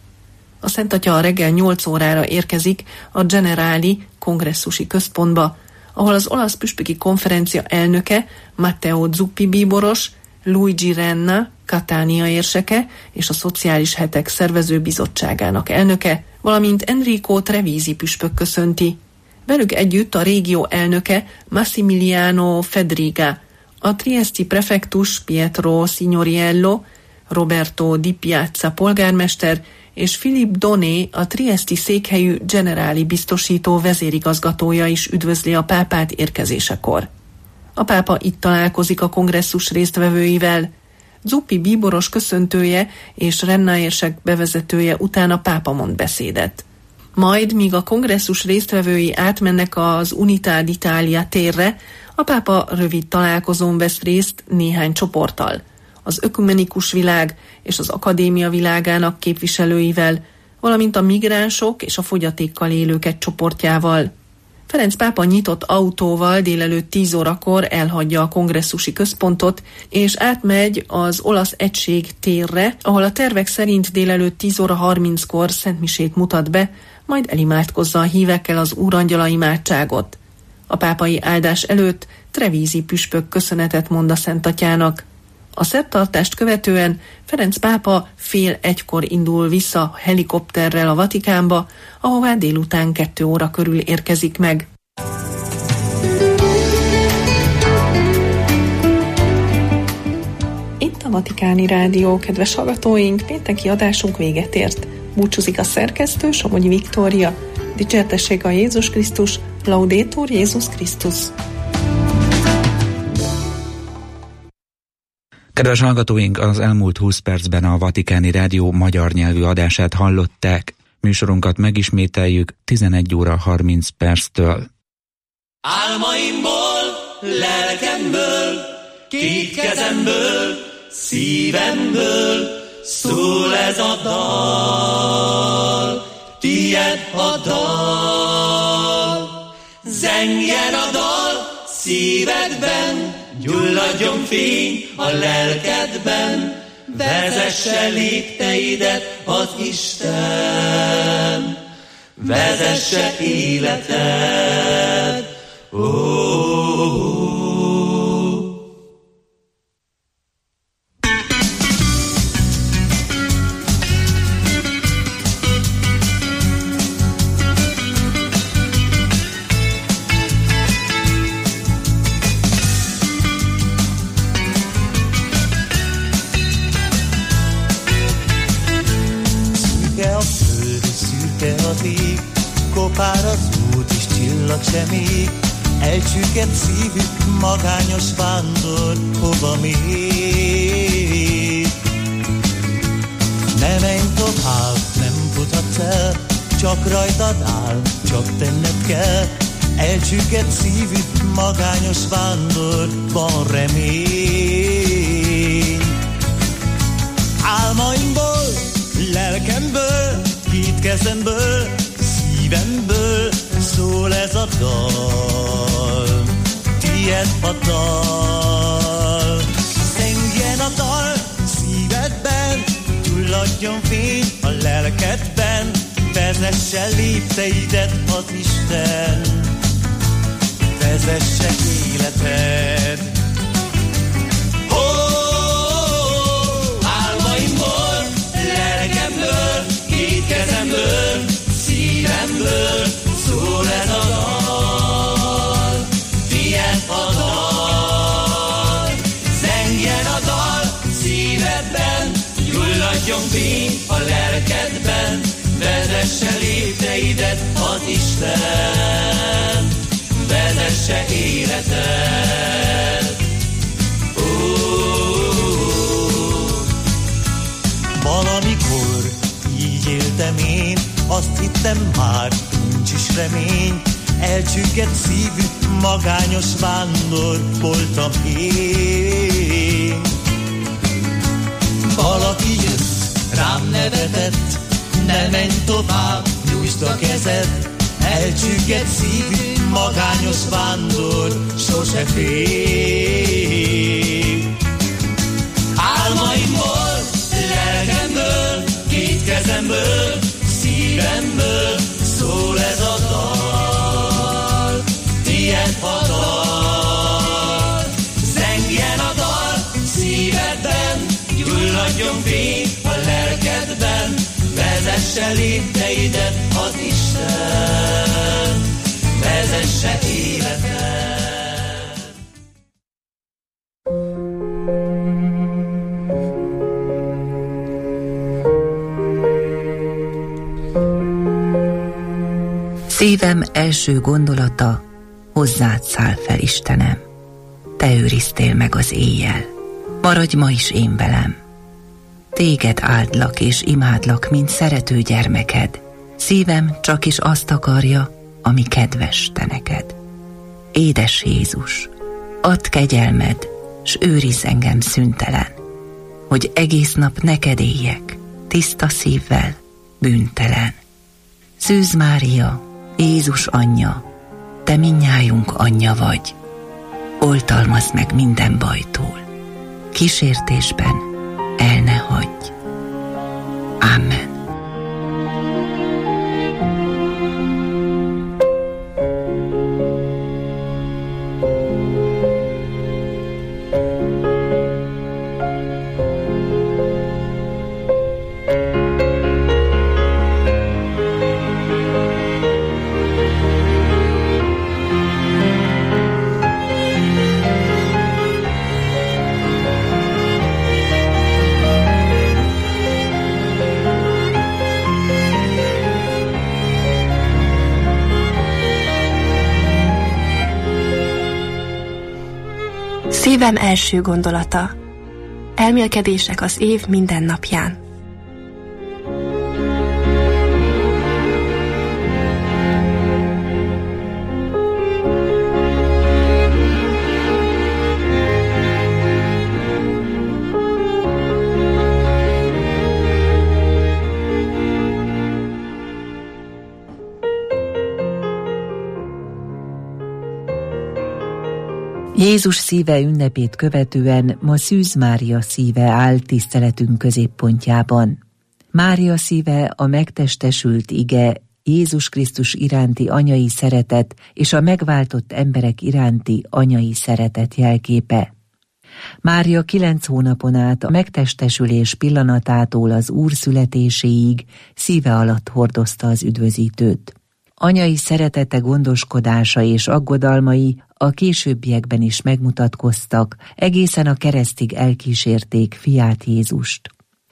A Szent Atya reggel nyolc órára érkezik a Generáli kongresszusi központba, ahol az olasz püspöki konferencia elnöke Matteo Zuppi bíboros, Luigi Renna, Catania érseke és a Szociális Hetek szervező bizottságának elnöke, valamint Enrico Trevizi püspök köszönti. Velük együtt a régió elnöke Massimiliano Fedriga, a trieszti prefektus Pietro Signoriello, Roberto Di Piazza polgármester és Philip Doné, a trieszti székhelyű Generáli biztosító vezérigazgatója is üdvözli a pápát érkezésekor. A pápa itt találkozik a kongresszus résztvevőivel. Zuppi bíboros köszöntője és Renna érsek bevezetője után a pápa mond beszédet. Majd, míg a kongresszus résztvevői átmennek az Unità d'Italia térre, a pápa rövid találkozón vesz részt néhány csoporttal, az ökumenikus világ és az akadémia világának képviselőivel, valamint a migránsok és a fogyatékkal élők egy csoportjával. Ferenc pápa nyitott autóval délelőtt tíz órakor elhagyja a kongresszusi központot, és átmegy az olasz egység térre, ahol a tervek szerint délelőtt tíz óra harminckor szentmisét mutat be, majd elimádkozza a hívekkel az úrangyala imádságot. A pápai áldás előtt Trevizi püspök köszönetet mond a Szent Atyának. A szertartást követően Ferenc pápa fél egykor indul vissza helikopterrel a Vatikánba, ahová délután kettő óra körül érkezik meg. Itt a Vatikáni Rádió, kedves hallgatóink, pénteki adásunk véget ért. Búcsúzik a szerkesztő, Somogyi Viktória. Dicsértessék a Jézus Krisztus, Laudetur Jézus Krisztus. Kedves hallgatóink, az elmúlt húsz percben a Vatikáni Rádió magyar nyelvű adását hallották. Műsorunkat megismételjük tizenegy óra harminc perctől. Álmaimból, lelkemből, két kezemből, szívemből szól ez a dal, tied a dal. Zengjen a dal szívedben, gyulladjon fény a lelkedben, vezesse lépteidet az Isten, vezesse életed. Oh, oh, oh. Szürke az ég, kopár az út és csillag sem ég, elcsüket szívük, magányos vándor, hova még? Ne menj tovább, nem futhatsz el, csak rajtad áll, csak tenned kell. Elcsüket szívük, magányos vándor, van remény. Álmaimból, lelkemből, két kezemből, szívemből szól ez a dal, tied a dal. Zengjen a dal szívedben, gyulladjon fény a lelkedben, vezesse lépteidet az Isten, vezesse életed. Ó, álmaimból, lelkemből, két kezemből, szívemből szól ez a dal, tied a dal. Zengjen a dal szívedben, gyulladjon fény a lelkedben, vezesse lépteidet az Isten, vezesse életed. Ó, valamikor így éltem én, azt hittem már nincs is remény, elcsüket szívük, magányos vándor voltam én. Valaki jött, rám nevetett, ne menj tovább, nyújtsd a kezed, elcsüket szívű, magányos vándor, sose fél. Álmaimból, lelkemből, két kezemből, szívemből szól ez a dal, tied a dal. Zengjen a dal szívedben, gyulladjon fény a lelkedben, vezesse lépteidet az Isten, vezesse életed. Szívem első gondolata, hozzád száll fel, Istenem. Te őriztél meg az éjjel, maradj ma is én velem. Téged áldlak és imádlak, mint szerető gyermeked. Szívem csak is azt akarja, ami kedves te neked. Édes Jézus, add kegyelmed, s őrizz engem szüntelen, hogy egész nap neked éljek, tiszta szívvel, bűntelen. Szűz Mária, Jézus anyja, te mindnyájunk anyja vagy. Oltalmazd meg minden bajtól, kísértésben el ne hagyj. Amen. Szívem első gondolata. Elmélkedések az év minden napján. Jézus szíve ünnepét követően ma Szűz Mária szíve áll tiszteletünk középpontjában. Mária szíve a megtestesült ige, Jézus Krisztus iránti anyai szeretet és a megváltott emberek iránti anyai szeretet jelképe. Mária kilenc hónapon át a megtestesülés pillanatától az Úr születéséig szíve alatt hordozta az üdvözítőt. Anyai szeretete, gondoskodása és aggodalmai a későbbiekben is megmutatkoztak, egészen a keresztig elkísérték fiát Jézust.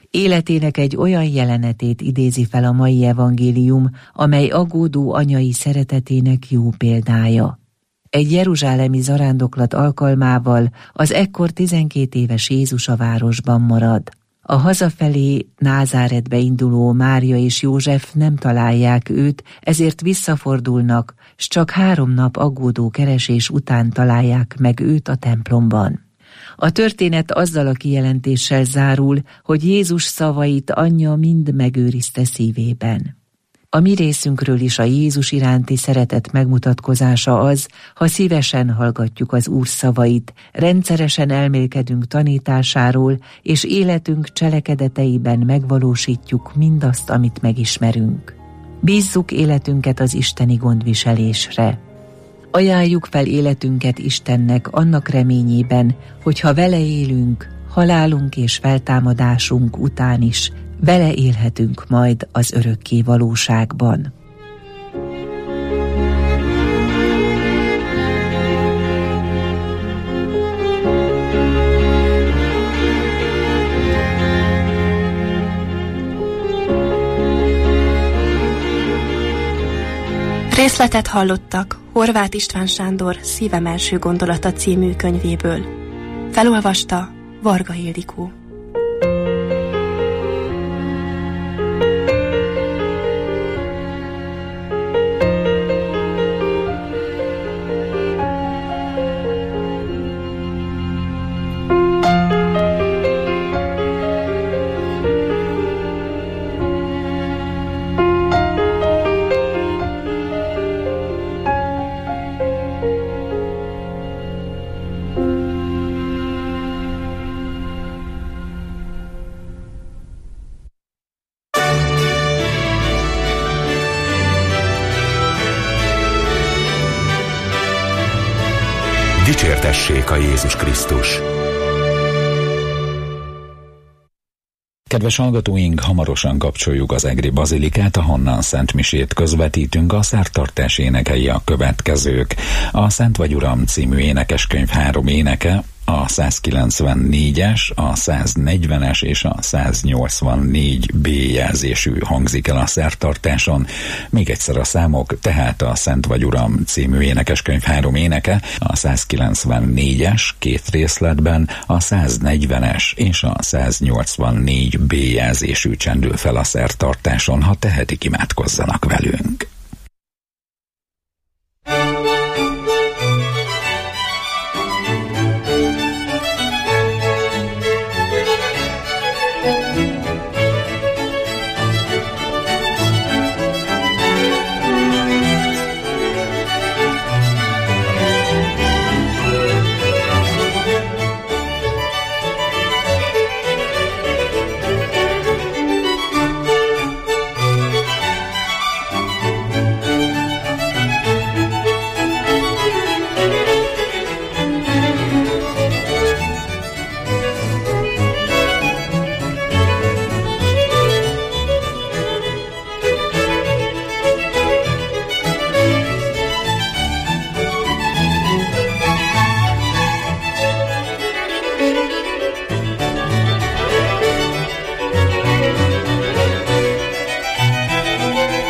Életének egy olyan jelenetét idézi fel a mai evangélium, amely aggódó anyai szeretetének jó példája. Egy jeruzsálemi zarándoklat alkalmával az ekkor tizenkét éves Jézus a városban marad. A hazafelé Názáretbe induló Mária és József nem találják őt, ezért visszafordulnak, s csak három nap aggódó keresés után találják meg őt a templomban. A történet azzal a kijelentéssel zárul, hogy Jézus szavait anyja mind megőrizte szívében. A mi részünkről is a Jézus iránti szeretet megmutatkozása az, ha szívesen hallgatjuk az Úr szavait, rendszeresen elmélkedünk tanításáról, és életünk cselekedeteiben megvalósítjuk mindazt, amit megismerünk. Bízzuk életünket az isteni gondviselésre. Ajánljuk fel életünket Istennek annak reményében, hogy ha vele élünk, halálunk és feltámadásunk után is, vele élhetünk majd az örökké valóságban. Részletet hallottak Horváth István Sándor Szívem első gondolata című könyvéből. Felolvasta Varga Ildikó. Dicsértessék a Jézus Krisztus! Kedves hallgatóink, hamarosan kapcsoljuk az egri bazilikát, ahonnan szentmisét közvetítünk. A szertartás énekei a következők. A Szent vagy Uram című énekeskönyv három éneke, a százkilencvennégyes, a száznegyvenes és a száznyolcvannégy B jelzésű hangzik el a szertartáson. Még egyszer a számok, tehát a Szent vagy Uram című énekeskönyv három éneke, a százkilencvennégyes két részletben, a száznegyvenes és a száznyolcvannégy B jelzésű csendül fel a szertartáson. Ha tehetik, imádkozzanak velünk.